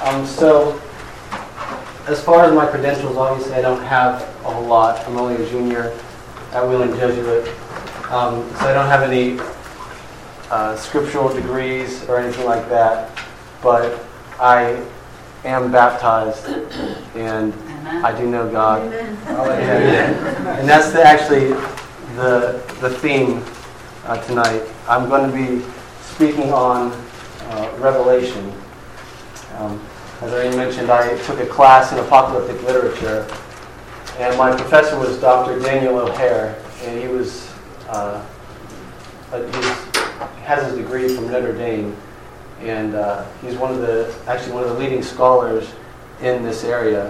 So, as far as my credentials, obviously I don't have a whole lot. I'm only a junior at Wheeling Jesuit. So I don't have any scriptural degrees or anything like that. But I am baptized, and I do know God. And that's actually the theme tonight. I'm going to be speaking on Revelation. As I already mentioned, I took a class in apocalyptic literature, and my professor was Dr. Daniel O'Hare, and he has his degree from Notre Dame, and he's one of the leading scholars in this area.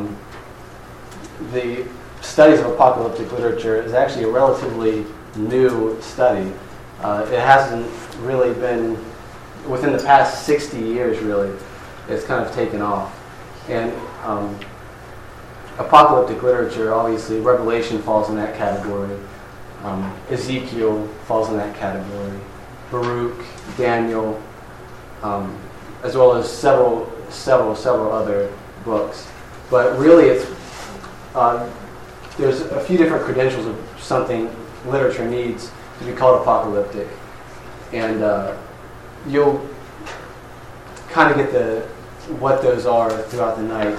The studies of apocalyptic literature is actually a relatively new study. It hasn't really been within the past 60 years, really. It's kind of taken off. And apocalyptic literature, obviously, Revelation falls in that category. Ezekiel falls in that category. Baruch, Daniel, as well as several other books. But really, it's there's a few different credentials of something literature needs to be called apocalyptic. And you'll kind of get what those are throughout the night,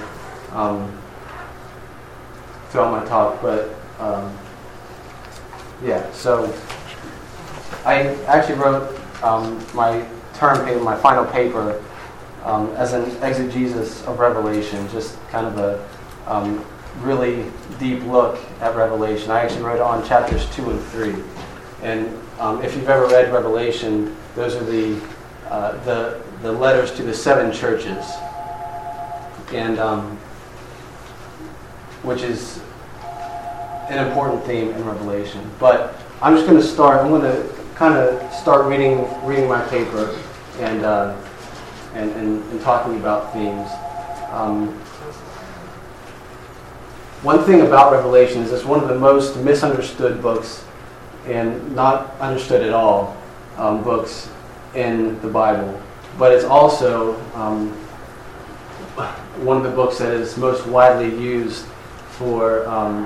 throughout my talk. But so I actually wrote my term paper, my final paper, as an exegesis of Revelation, just kind of a really deep look at Revelation. I actually wrote on chapters 2 and 3. And if you've ever read Revelation, those are the letters to the 7 churches, and which is an important theme in Revelation. But I'm just going to start. I'm going to kind of start reading my paper and talking about themes. One thing about Revelation is it's one of the most misunderstood books, and not understood at all, books in the Bible. But it's also one of the books that is most widely used for,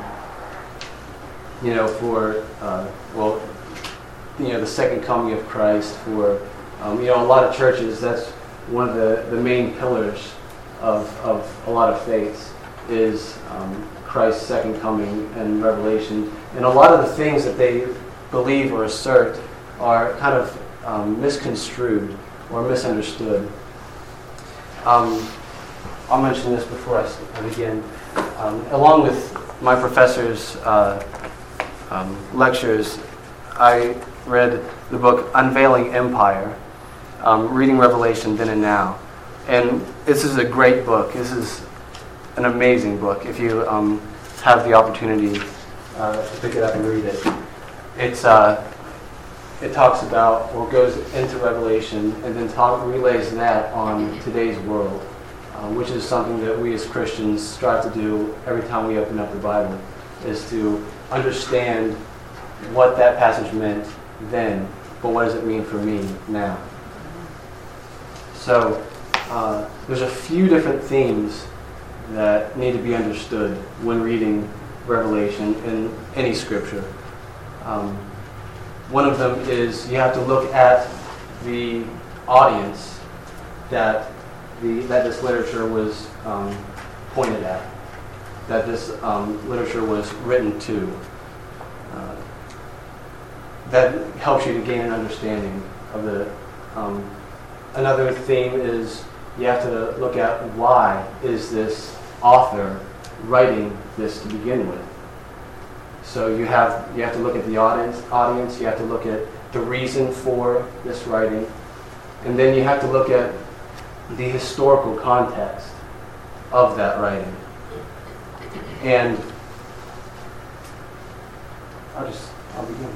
the second coming of Christ. For, a lot of churches, that's one of the main pillars of a lot of faiths is Christ's second coming and Revelation. And a lot of the things that they believe or assert are kind of misconstrued or misunderstood. I'll mention this before I begin. Along with my professor's lectures, I read the book Unveiling Empire, Reading Revelation Then and Now. And this is a great book. This is an amazing book if you have the opportunity to pick it up and read it. It talks about, or goes into Revelation, and then relays that on today's world, which is something that we as Christians strive to do every time we open up the Bible, is to understand what that passage meant then, but what does it mean for me now? So there's a few different themes that need to be understood when reading Revelation in any scripture. One of them is you have to look at the audience that this literature was pointed at, that this literature was written to. That helps you to gain an understanding of the. Another theme is you have to look at why is this author writing this to begin with. So you have to look at the audience. You have to look at the reason for this writing, and then you have to look at the historical context of that writing. And I'll begin.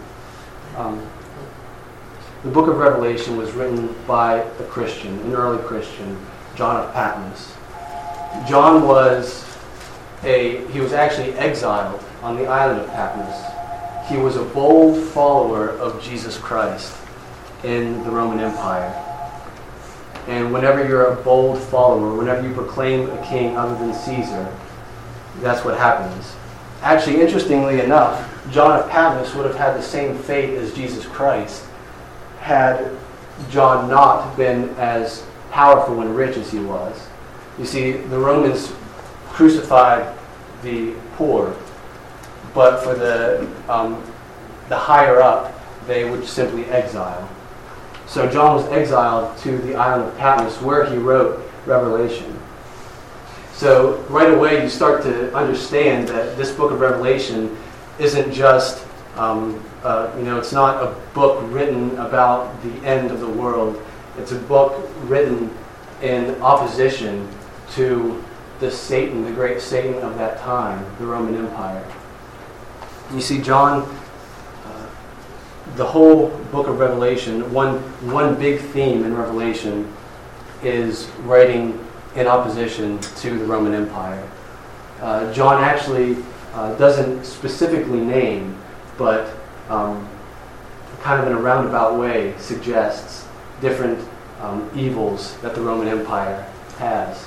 The book of Revelation was written by a Christian, an early Christian, John of Patmos. John was actually exiled on the island of Patmos. He was a bold follower of Jesus Christ in the Roman Empire. And whenever you're a bold follower, whenever you proclaim a king other than Caesar, that's what happens. Actually, interestingly enough, John of Patmos would have had the same fate as Jesus Christ had John not been as powerful and rich as he was. You see, the Romans crucified the poor, but for the higher up, they would simply exile. So John was exiled to the island of Patmos, where he wrote Revelation. So right away you start to understand that this book of Revelation isn't just, it's not a book written about the end of the world. It's a book written in opposition to the Satan, the great Satan of that time, the Roman Empire. You see, John, the whole book of Revelation, one big theme in Revelation is writing in opposition to the Roman Empire. John actually doesn't specifically name, but kind of in a roundabout way suggests different evils that the Roman Empire has.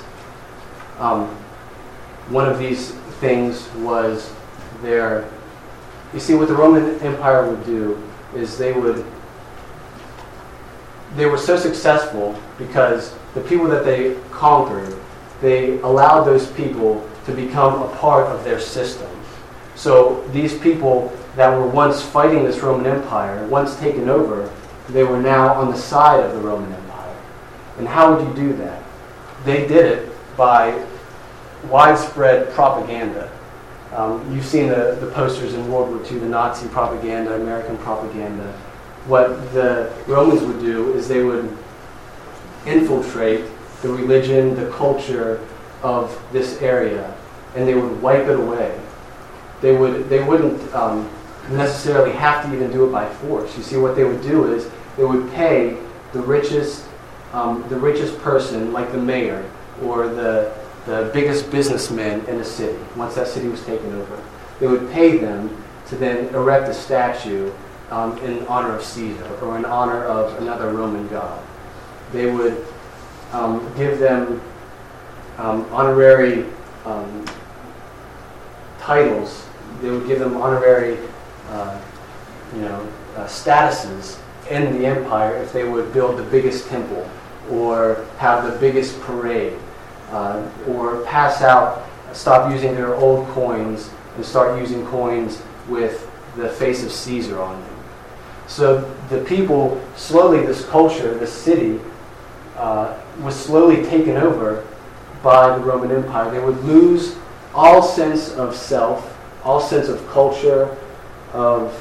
One of these things was you see, what the Roman Empire would do is they were so successful because the people that they conquered, they allowed those people to become a part of their system. So these people that were once fighting this Roman Empire, once taken over, they were now on the side of the Roman Empire. And how would you do that? They did it by widespread propaganda. You've seen the posters in World War II, the Nazi propaganda, American propaganda. What the Romans would do is they would infiltrate the religion, the culture of this area, and they would wipe it away. They wouldn't necessarily have to even do it by force. You see, what they would do is they would pay the richest person, like the mayor or the biggest businessman in a city. Once that city was taken over, they would pay them to then erect a statue in honor of Caesar or in honor of another Roman god. They would give them honorary titles. They would give them honorary statuses in the empire if they would build the biggest temple or have the biggest parade or stop using their old coins and start using coins with the face of Caesar on them. So the people, slowly, this culture, this city, was slowly taken over by the Roman Empire. They would lose all sense of self, all sense of culture, of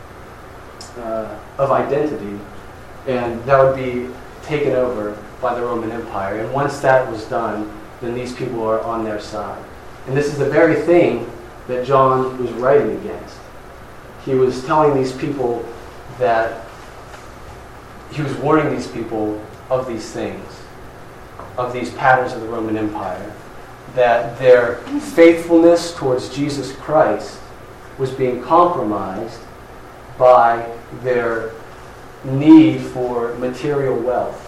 identity, and that would be taken over by the Roman Empire. And once that was done, then these people are on their side. And this is the very thing that John was writing against. He was telling these people that he was warning these people of these things, of these patterns of the Roman Empire, that their faithfulness towards Jesus Christ was being compromised by their need for material wealth.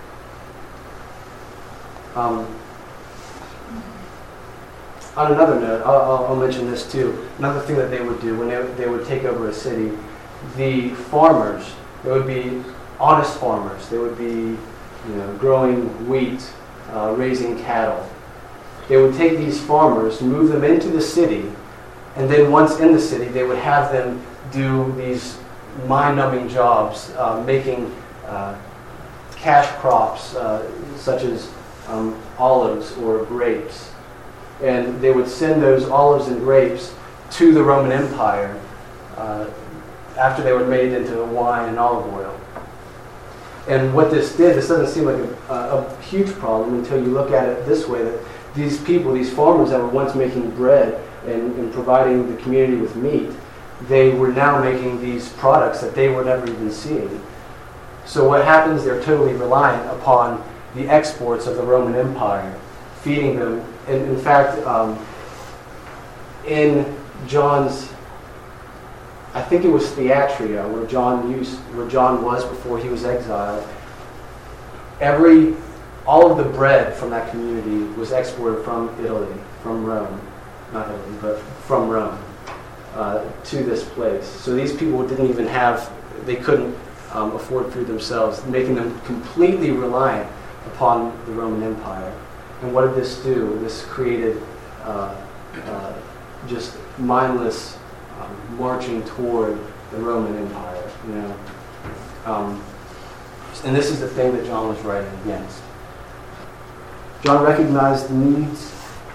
On another note, I'll mention this too. Another thing that they would do when they would take over a city, the farmers, they would be honest farmers. They would be growing wheat, raising cattle. They would take these farmers, move them into the city, and then once in the city, they would have them do these mind-numbing jobs, making cash crops such as olives or grapes. And they would send those olives and grapes to the Roman Empire after they were made into wine and olive oil. And what this doesn't seem like a huge problem until you look at it this way, that these people, these farmers that were once making bread and providing the community with meat, they were now making these products that they were never even seeing. So what happens, they're totally reliant upon the exports of the Roman Empire, feeding them. And in fact, in John's, I think it was Thyatira, where John was before he was exiled, every all of the bread from that community was exported from Italy, from Rome, not Italy, but from Rome, to this place. So these people didn't even have, they couldn't afford food themselves, making them completely reliant upon the Roman Empire. And what did this do? This created just mindless marching toward the Roman Empire, you know. And this is the thing that John was writing against. John recognized the needs.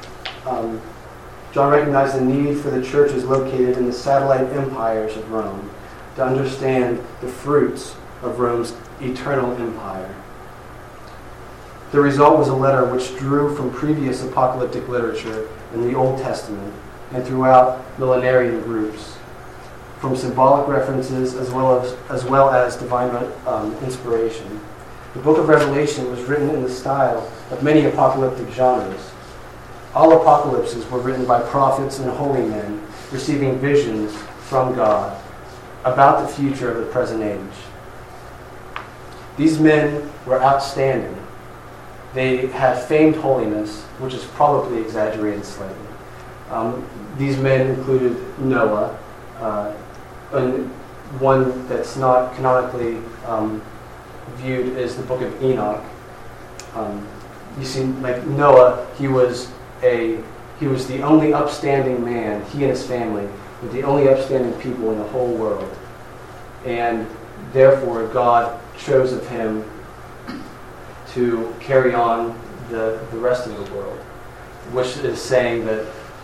John recognized the need for the churches located in the satellite empires of Rome to understand the fruits of Rome's eternal empire. The result was a letter which drew from previous apocalyptic literature in the Old Testament and throughout millenarian groups, from symbolic references as well as divine inspiration. The book of Revelation was written in the style of many apocalyptic genres. All apocalypses were written by prophets and holy men receiving visions from God about the future of the present age. These men were outstanding. They had famed holiness, which is probably exaggerated slightly. These men included Noah, and one that's not canonically viewed as the book of Enoch. You see, like Noah, he was the only upstanding man, he and his family were the only upstanding people in the whole world. And therefore, God chose of him to carry on the rest of the world, which is saying that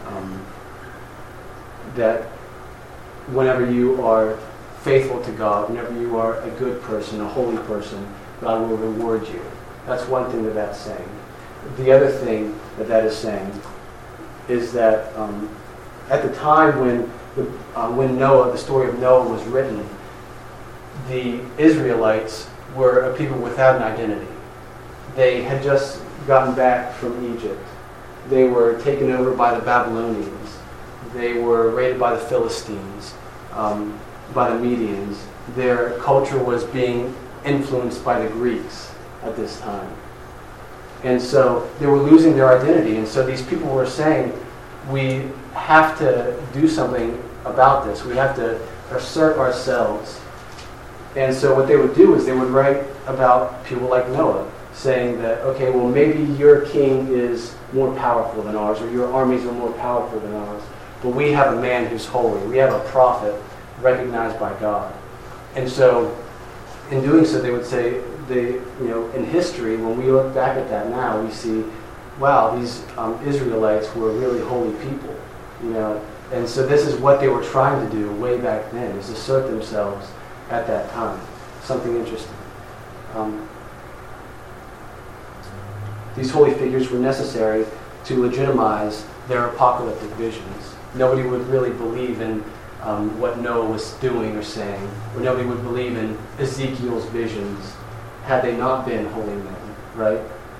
that whenever you are faithful to God, whenever you are a good person, a holy person, God will reward you. That's one thing that that's saying. The other thing that that is saying is that at the time when Noah, the story of Noah was written, the Israelites were a people without an identity. They had just gotten back from Egypt. They were taken over by the Babylonians. They were raided by the Philistines, by the Medians. Their culture was being influenced by the Greeks at this time. And so they were losing their identity. And so these people were saying, we have to do something about this. We have to assert ourselves. And so what they would do is they would write about people like Noah, saying that, okay, well, maybe your king is more powerful than ours, or your armies are more powerful than ours, but we have a man who's holy. We have a prophet recognized by God. And so in doing so, they would say, in history, when we look back at that now, we see, wow, these Israelites were really holy people, And so this is what they were trying to do way back then, is assert themselves at that time. Something interesting. These holy figures were necessary to legitimize their apocalyptic visions. Nobody would really believe in what Noah was doing or saying, or nobody would believe in Ezekiel's visions had they not been holy men, right?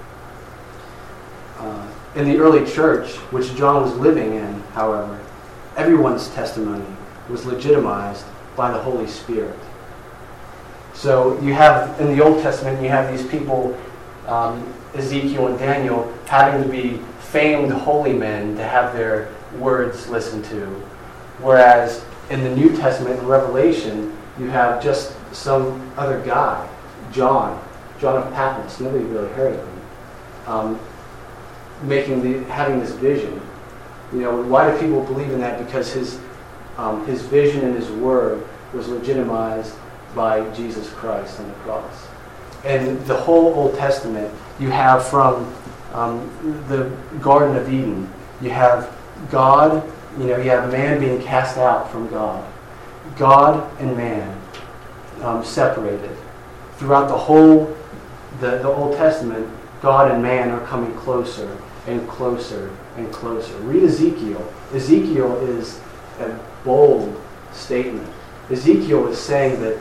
In the early church, which John was living in, however, everyone's testimony was legitimized by the Holy Spirit. So you have, in the Old Testament, you have these people, Ezekiel and Daniel, having to be famed holy men to have their words listened to. Whereas in the New Testament and Revelation, you have just some other guy, John of Patmos, nobody really heard of him, having this vision. Why do people believe in that? Because his vision and his word was legitimized by Jesus Christ on the cross. And the whole Old Testament, you have from the Garden of Eden, you have God, you have man being cast out from God. God and man separated. Throughout the whole, the Old Testament, God and man are coming closer and closer and closer. Read Ezekiel. Ezekiel is a bold statement. Ezekiel is saying that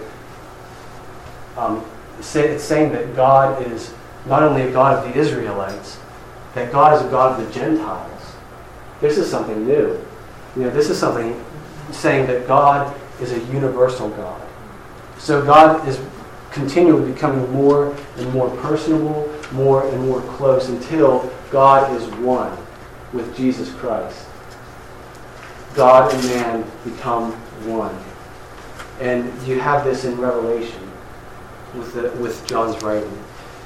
it's saying that God is not only a God of the Israelites, that God is a God of the Gentiles. This is something new. This is something saying that God is a universal God. So God is continually becoming more and more personable, more and more close until God is one with Jesus Christ. God and man become one. And you have this in Revelation with John's writing.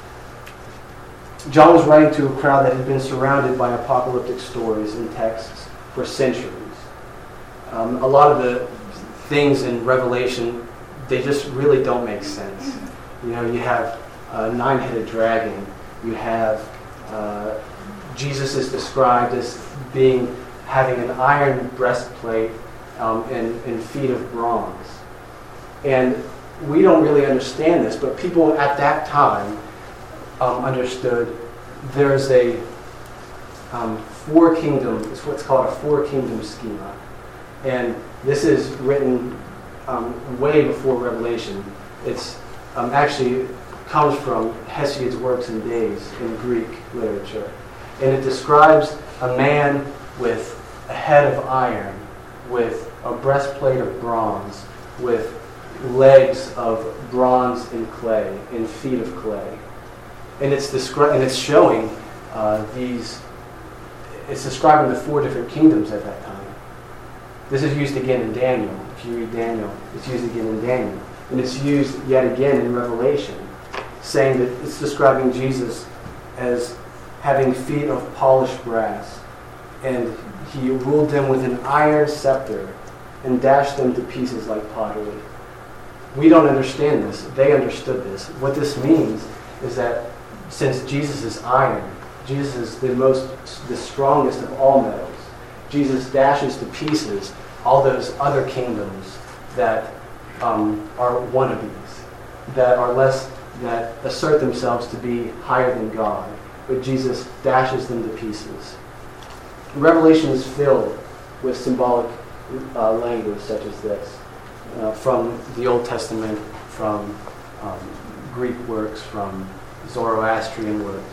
John was writing to a crowd that had been surrounded by apocalyptic stories and texts for centuries. A lot of the things in Revelation, they just really don't make sense. You know, you have a nine-headed dragon. You have Jesus is described as having an iron breastplate and feet of bronze. And we don't really understand this, but people at that time understood there's a four-kingdom, it's what's called a four-kingdom schema. And this is written way before Revelation. It's actually comes from Hesiod's Works and Days in Greek literature. And it describes a man with a head of iron, with a breastplate of bronze, with legs of bronze and clay, and feet of clay. And it's showing it's describing the four different kingdoms at that time. This is used again in Daniel. If you read Daniel, it's used again in Daniel. And it's used yet again in Revelation, saying that it's describing Jesus as having feet of polished brass. And he ruled them with an iron scepter and dashed them to pieces like pottery. We don't understand this. They understood this. What this means is that since Jesus is iron, Jesus is the strongest of all metals. Jesus dashes to pieces all those other kingdoms that are wannabes, that assert themselves to be higher than God. But Jesus dashes them to pieces. Revelation is filled with symbolic language such as this, from the Old Testament, from Greek works, from Zoroastrian works.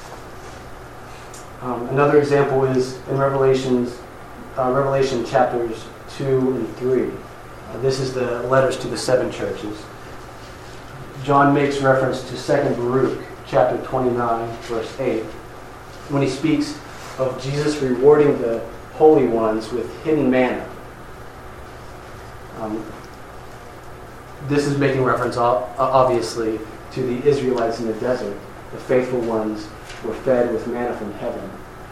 Another example is in Revelation chapters 2 and 3. This is the letters to the seven churches. John makes reference to 2 Baruch, chapter 29, verse 8, when he speaks of Jesus rewarding the holy ones with hidden manna. This is making reference, obviously, to the Israelites in the desert. The faithful ones were fed with manna from heaven.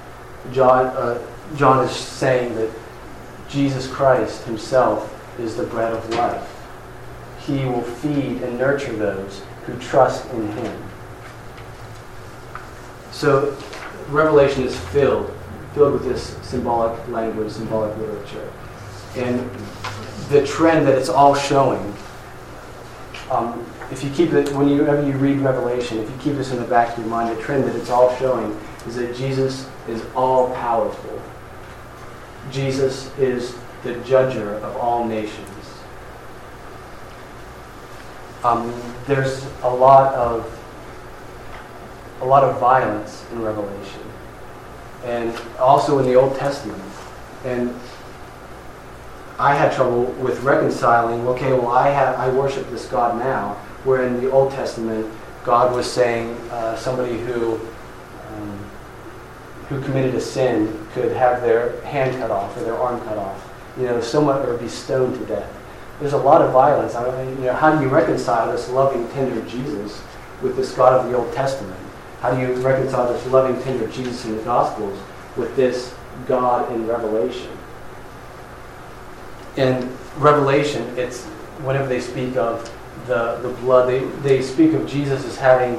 John is saying that Jesus Christ himself is the bread of life. He will feed and nurture those who trust in him. So Revelation is filled with this symbolic language, symbolic literature. And the trend that it's all showing, if you keep it, whenever you read Revelation, if you keep this in the back of your mind, the trend that it's all showing is that Jesus is all powerful. Jesus is the judger of all nations. There's a lot of violence in Revelation, and also in the Old Testament. And I had trouble with reconciling. Okay, well, I worship this God now, where in the Old Testament God was saying somebody who committed a sin could have their hand cut off or their arm cut off, somewhat, or be stoned to death. There's a lot of violence. How do you reconcile this loving, tender Jesus with this God of the Old Testament? How do you reconcile this loving, tender Jesus in the Gospels with this God in Revelation? In Revelation, it's whenever they speak of the blood, they speak of Jesus as having.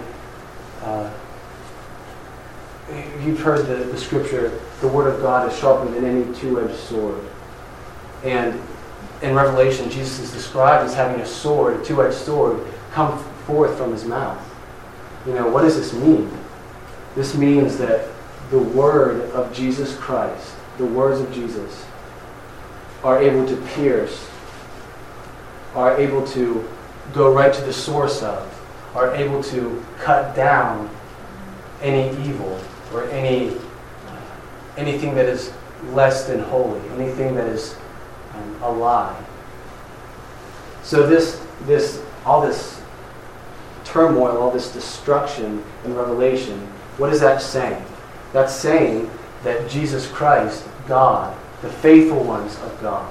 You've heard the scripture, the Word of God is sharper than any two-edged sword. And in Revelation, Jesus is described as having a sword, a two-edged sword, come forth from his mouth. What does this mean? This means that the word of Jesus Christ, the words of Jesus, are able to pierce, are able to go right to the source of, are able to cut down any evil or anything that is less than holy, anything that is a lie. So all this turmoil, all this destruction in Revelation, what is that saying? That's saying that Jesus Christ, God, the faithful ones of God,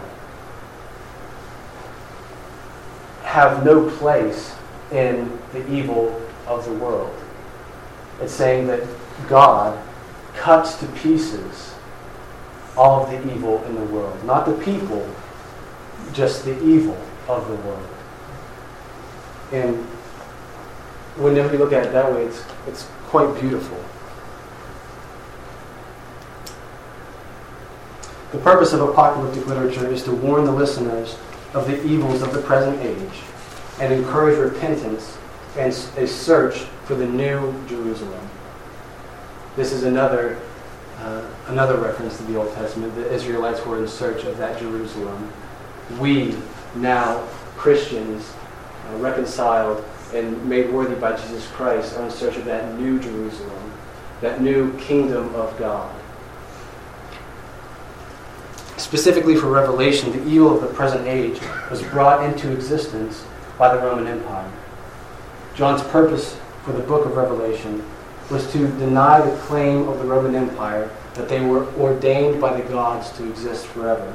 have no place in the evil of the world. It's saying that God cuts to pieces all of the evil in the world. Not the people, just the evil of the world. And whenever you look at it that way, it's quite beautiful. The purpose of apocalyptic literature is to warn the listeners of the evils of the present age and encourage repentance and a search for the new Jerusalem. This is another reference to the Old Testament. The Israelites were in search of that Jerusalem. We, now Christians, reconciled and made worthy by Jesus Christ, are in search of that new Jerusalem, that new kingdom of God. Specifically for Revelation, the evil of the present age was brought into existence by the Roman Empire. John's purpose for the book of Revelation was to deny the claim of the Roman Empire that they were ordained by the gods to exist forever.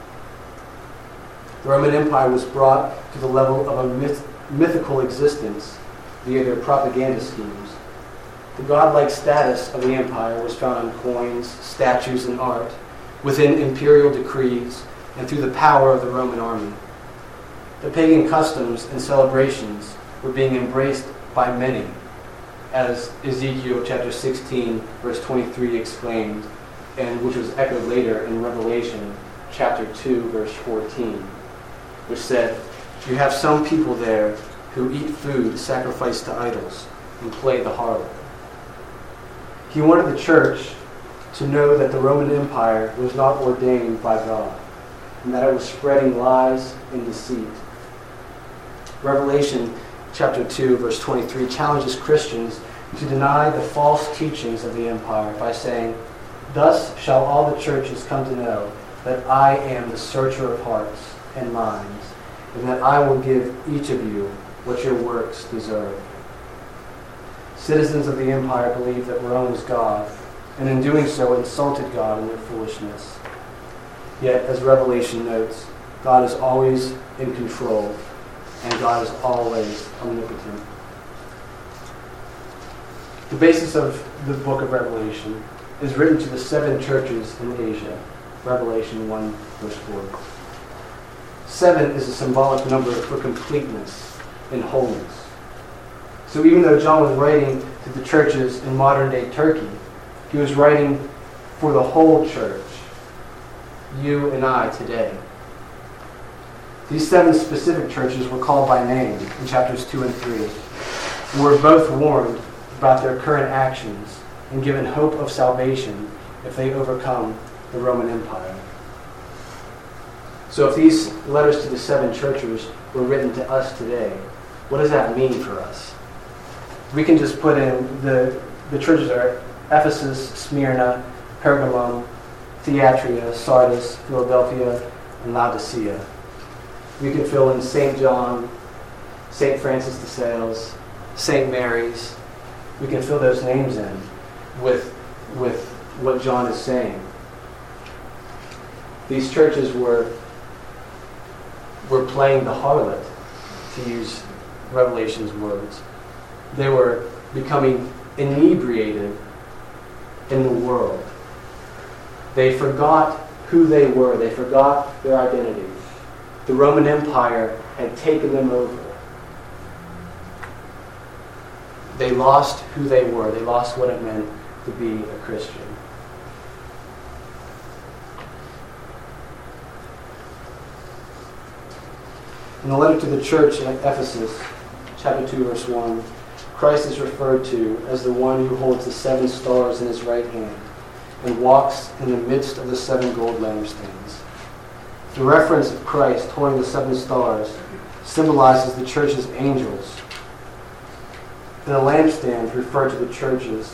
The Roman Empire was brought to the level of a mythical existence via their propaganda schemes. The godlike status of the empire was found on coins, statues, and art, within imperial decrees, and through the power of the Roman army. The pagan customs and celebrations were being embraced by many, as Ezekiel chapter 16, verse 23 exclaimed, and which was echoed later in Revelation chapter 2, verse 14, which said, "You have some people there who eat food sacrificed to idols and play the harlot." He wanted the church to know that the Roman Empire was not ordained by God, and that it was spreading lies and deceit. Revelation chapter 2, verse 23 challenges Christians to deny the false teachings of the empire by saying, "Thus shall all the churches come to know that I am the searcher of hearts and minds, and that I will give each of you what your works deserve." Citizens of the empire believed that Rome was God, and in doing so insulted God in their foolishness. Yet, as Revelation notes, God is always in control, and God is always omnipotent. The basis of the book of Revelation is written to the 7 churches in Asia, Revelation 1, verse 4. 7 is a symbolic number for completeness and wholeness. So even though John was writing to the churches in modern-day Turkey, he was writing for the whole church, you and I today. These 7 specific churches were called by name in chapters 2 and 3, and were both warned about their current actions and given hope of salvation if they overcome the Roman Empire. So if these letters to the 7 churches were written to us today, what does that mean for us? We can just put in the churches are Ephesus, Smyrna, Pergamum, Thyatira, Sardis, Philadelphia, and Laodicea. We can fill in St. John, St. Francis de Sales, St. Mary's. We can fill those names in with what John is saying. These churches were playing the harlot, to use Revelation's words. They were becoming inebriated in the world. They forgot who they were. They forgot their identity. The Roman Empire had taken them over. They lost who they were. They lost what it meant to be a Christian. In the letter to the church at Ephesus, chapter 2, verse 1, Christ is referred to as the one who holds the 7 stars in his right hand and walks in the midst of the 7 gold lampstands. The reference of Christ holding the 7 stars symbolizes the church's angels. And the lampstand referring to the churches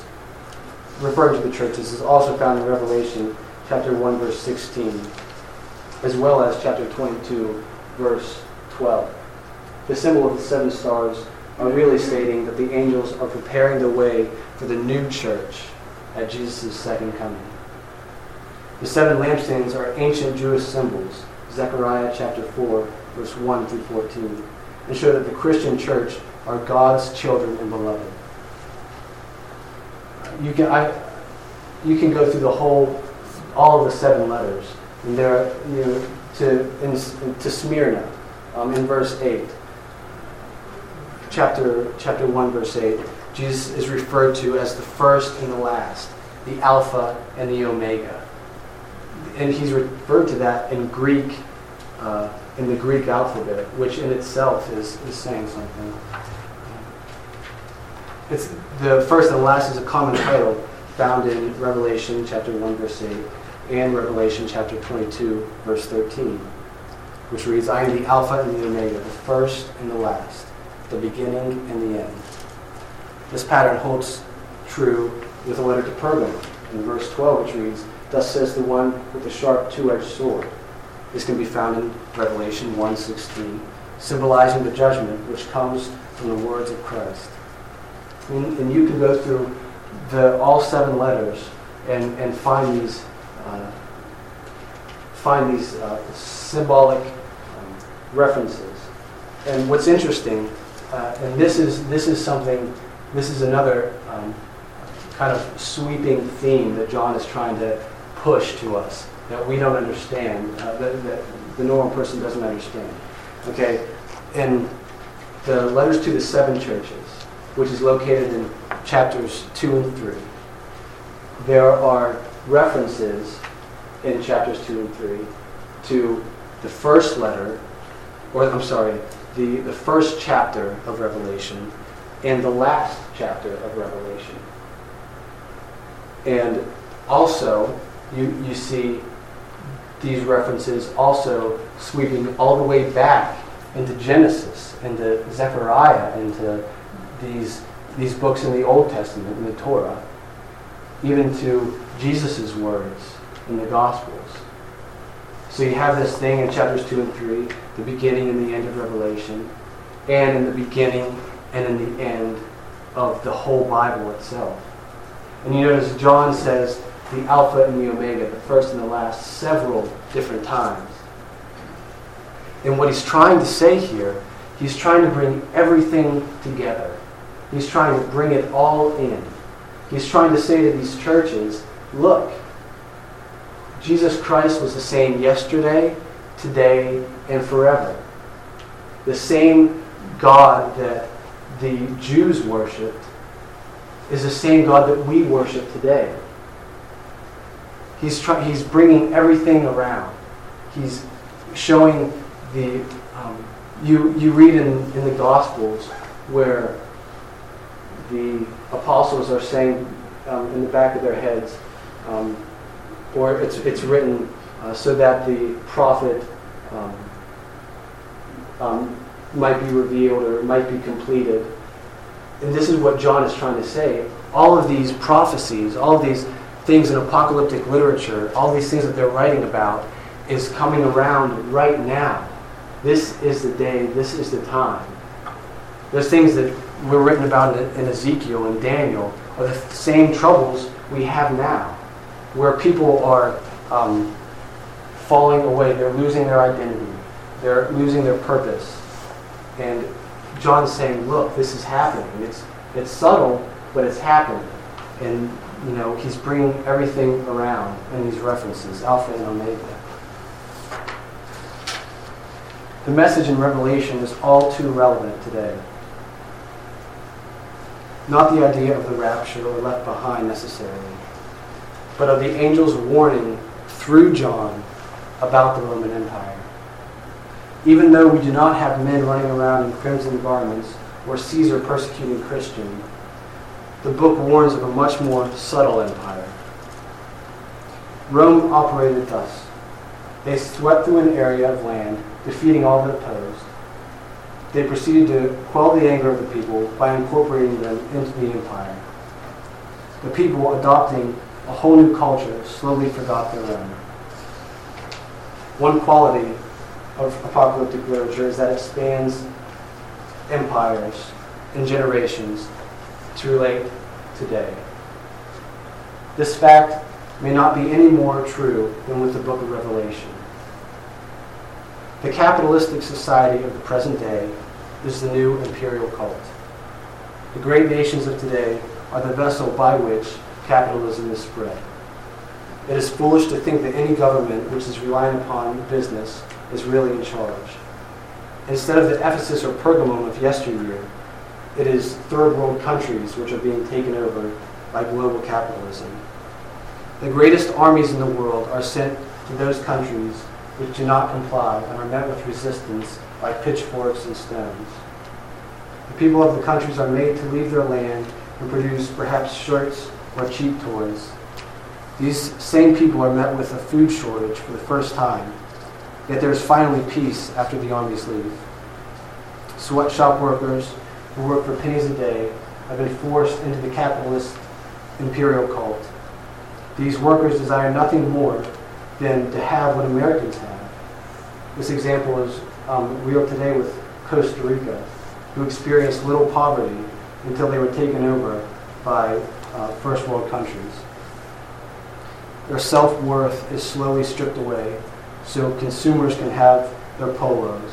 is also found in Revelation chapter 1, verse 16, as well as chapter 22, verse 12. The symbol of the 7 stars are really stating that the angels are preparing the way for the new church at Jesus' second coming. The 7 lampstands are ancient Jewish symbols, Zechariah chapter 4, verse 1 through 14, and show that the Christian church are God's children and beloved. You can go through all of the 7 letters, and there are, to Smyrna, in verse 8, chapter 1, verse 8, Jesus is referred to as the first and the last, the Alpha and the Omega. And he's referred to that in Greek, in the Greek alphabet, which in itself is saying something. It's the first and the last is a common title found in Revelation chapter 1, verse 8, and Revelation chapter 22, verse 13, which reads, "I am the Alpha and the Omega, the first and the last, the beginning and the end." This pattern holds true with the letter to Pergamum in verse 12, which reads, "Thus says the one with the sharp two-edged sword." This can be found in Revelation 1:16, symbolizing the judgment which comes from the words of Christ. And you can go through all 7 letters and find these symbolic references. And what's interesting, and this is another kind of sweeping theme that John is trying to push to us that we don't understand, that the normal person doesn't understand. Okay, in the letters to the 7 churches, which is located in chapters 2 and 3, there are references in chapters 2 and 3 to the first letter, the first chapter of Revelation and the last chapter of Revelation. And also, you see these references also sweeping all the way back into Genesis, into Zechariah, into these books in the Old Testament, in the Torah, even to Jesus' words in the Gospels. So you have this thing in chapters 2 and 3, the beginning and the end of Revelation, and in the beginning and in the end of the whole Bible itself. And you notice John says the Alpha and the Omega, the first and the last, several different times. And what he's trying to say here, he's trying to bring everything together. He's trying to bring it all in. He's trying to say to these churches, look, Jesus Christ was the same yesterday, today, and forever. The same God that the Jews worshipped is the same God that we worship today. He's bringing everything around. He's showing you read in the Gospels where the apostles are saying in the back of their heads, or it's written so that the prophet might be revealed or might be completed. And this is what John is trying to say. All of these prophecies, all of these things in apocalyptic literature, all these things that they're writing about is coming around right now. This is the day, this is the time. Those things that were written about in Ezekiel and Daniel are the same troubles we have now, where people are falling away, they're losing their identity, they're losing their purpose. And John's saying, look, this is happening. It's subtle, but it's happening. And he's bringing everything around in these references, Alpha and Omega. The message in Revelation is all too relevant today. Not the idea of the rapture or left behind necessarily, but of the angel's warning through John about the Roman Empire. Even though we do not have men running around in crimson garments or Caesar persecuting Christians, the book warns of a much more subtle empire. Rome operated thus. They swept through an area of land, defeating all that opposed. They proceeded to quell the anger of the people by incorporating them into the empire. The people, adopting a whole new culture, slowly forgot their own. One quality of apocalyptic literature is that it spans empires and generations to relate today. This fact may not be any more true than with the book of Revelation. The capitalistic society of the present day is the new imperial cult. The great nations of today are the vessel by which capitalism is spread. It is foolish to think that any government which is relying upon business is really in charge. Instead of the Ephesus or Pergamum of yesteryear, it is third world countries which are being taken over by global capitalism. The greatest armies in the world are sent to those countries which do not comply and are met with resistance by pitchforks and stones. The people of the countries are made to leave their land and produce perhaps shirts or cheap toys. These same people are met with a food shortage for the first time, yet there is finally peace after the armies leave. Sweatshop workers who work for pennies a day have been forced into the capitalist imperial cult. These workers desire nothing more than to have what Americans have. This example is real today with Costa Rica, who experienced little poverty until they were taken over by first world countries. Their self-worth is slowly stripped away so consumers can have their polos.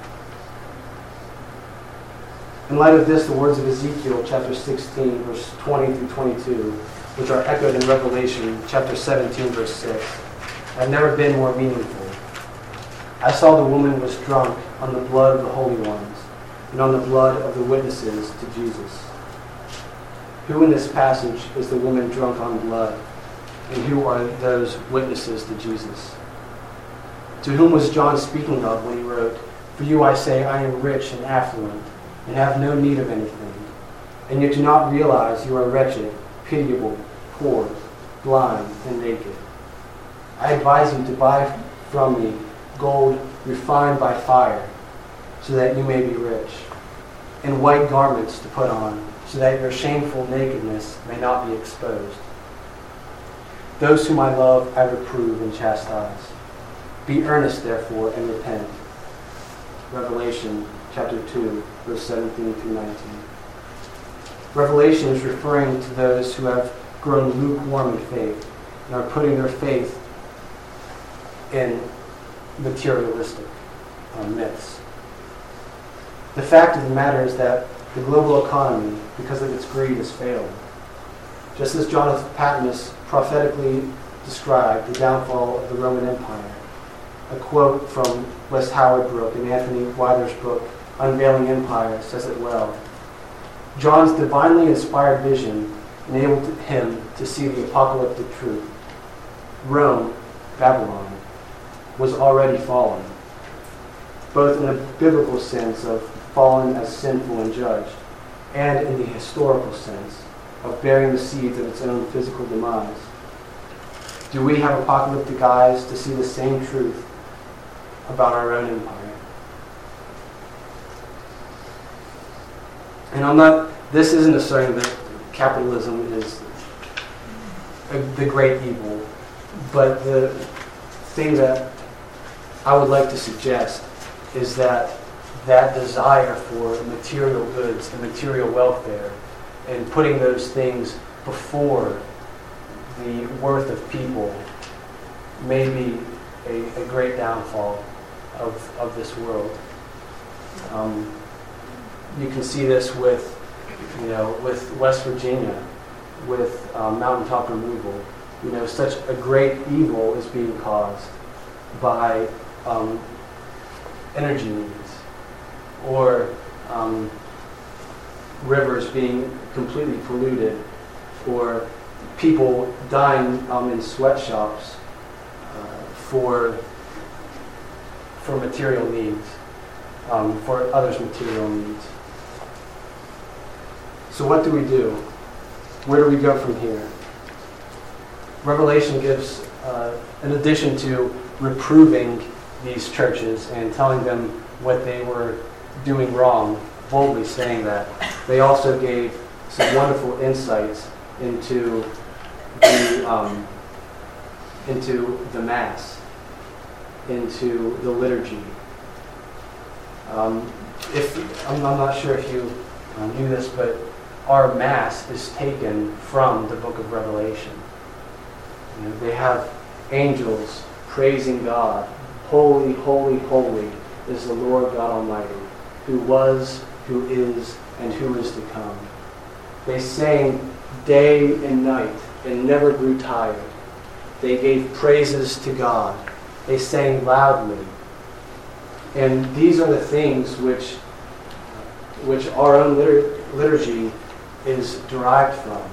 In light of this, the words of Ezekiel chapter 16, verse 20 through 22, which are echoed in Revelation chapter 17, verse 6, have never been more meaningful. I saw the woman was drunk on the blood of the holy ones and on the blood of the witnesses to Jesus. Who in this passage is the woman drunk on blood? And who are those witnesses to Jesus? To whom was John speaking of when he wrote, "For you I say, I am rich and affluent, and have no need of anything, and yet do not realize you are wretched, pitiable, poor, blind, and naked. I advise you to buy from me gold refined by fire, so that you may be rich, and white garments to put on, so that your shameful nakedness may not be exposed. Those whom I love I reprove and chastise. Be earnest, therefore, and repent." Revelation chapter 2, verse 17 through 19. Revelation is referring to those who have grown lukewarm in faith and are putting their faith in materialistic myths. The fact of the matter is that the global economy, because of its greed, has failed. Just as John of Patmos prophetically described the downfall of the Roman Empire. A quote from Wes Howard Brooke in Anthony Wyther's book, Unveiling Empire, says it well. John's divinely inspired vision enabled him to see the apocalyptic truth. Rome, Babylon, was already fallen, both in a biblical sense of fallen as sinful and judged, and in the historical sense of bearing the seeds of its own physical demise. Do we have apocalyptic eyes to see the same truth about our own empire? And this isn't asserting that capitalism is the great evil, but the thing that I would like to suggest is that desire for material goods and material welfare and putting those things before the worth of people may be a great downfall of this world. You can see this with West Virginia, with mountaintop removal. Such a great evil is being caused by energy needs, or rivers being completely polluted, or people dying in sweatshops for material needs, for others' material needs. So what do we do? Where do we go from here? Revelation gives, in addition to reproving these churches and telling them what they were doing wrong, boldly saying that, they also gave some wonderful insights into the Mass, into the liturgy. I'm not sure if you knew this, but our Mass is taken from the book of Revelation. They have angels praising God. Holy, holy, holy is the Lord God Almighty, who was, who is, and who is to come. They sang day and night and never grew tired. They gave praises to God. They sang loudly. And these are the things which our own liturgy is derived from.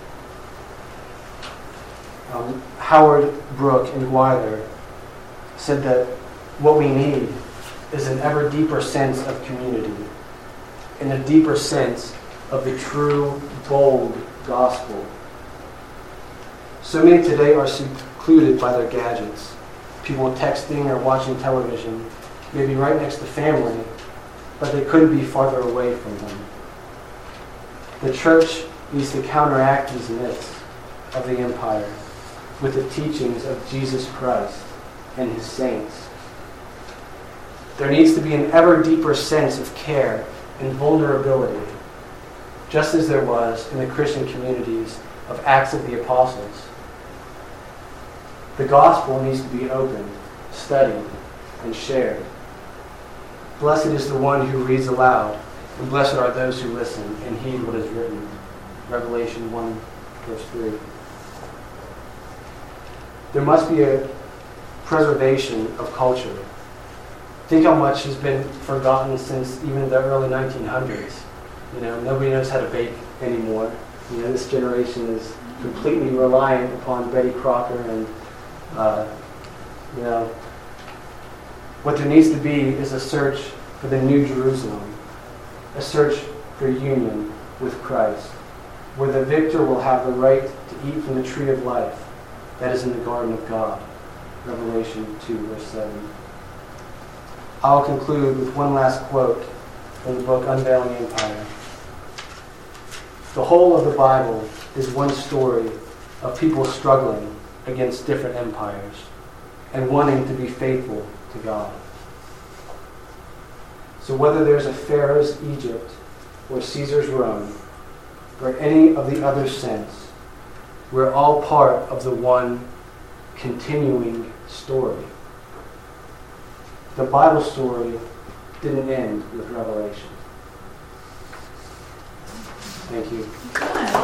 Howard Brooke in Weiler said that what we need is an ever deeper sense of community, and a deeper sense of the true, bold gospel. So many today are secluded by their gadgets. People texting or watching television, maybe right next to family, but they couldn't be farther away from them. The church needs to counteract these myths of the empire with the teachings of Jesus Christ and his saints. There needs to be an ever deeper sense of care and vulnerability, just as there was in the Christian communities of Acts of the Apostles. The gospel needs to be opened, studied, and shared. Blessed is the one who reads aloud, and blessed are those who listen and heed what is written. Revelation 1, verse 3. There must be a preservation of culture. Think how much has been forgotten since even the early 1900s. Nobody knows how to bake anymore. This generation is completely reliant upon Betty Crocker, and what there needs to be is a search for the New Jerusalem, a search for union with Christ, where the victor will have the right to eat from the tree of life that is in the garden of God. Revelation 2, verse 7. I'll conclude with one last quote from the book Unveiling Empire. The whole of the Bible is one story of people struggling against different empires and wanting to be faithful to God. So whether there's a Pharaoh's Egypt or Caesar's Rome or any of the other sense, we're all part of the one continuing story. The Bible story didn't end with Revelation. Thank you.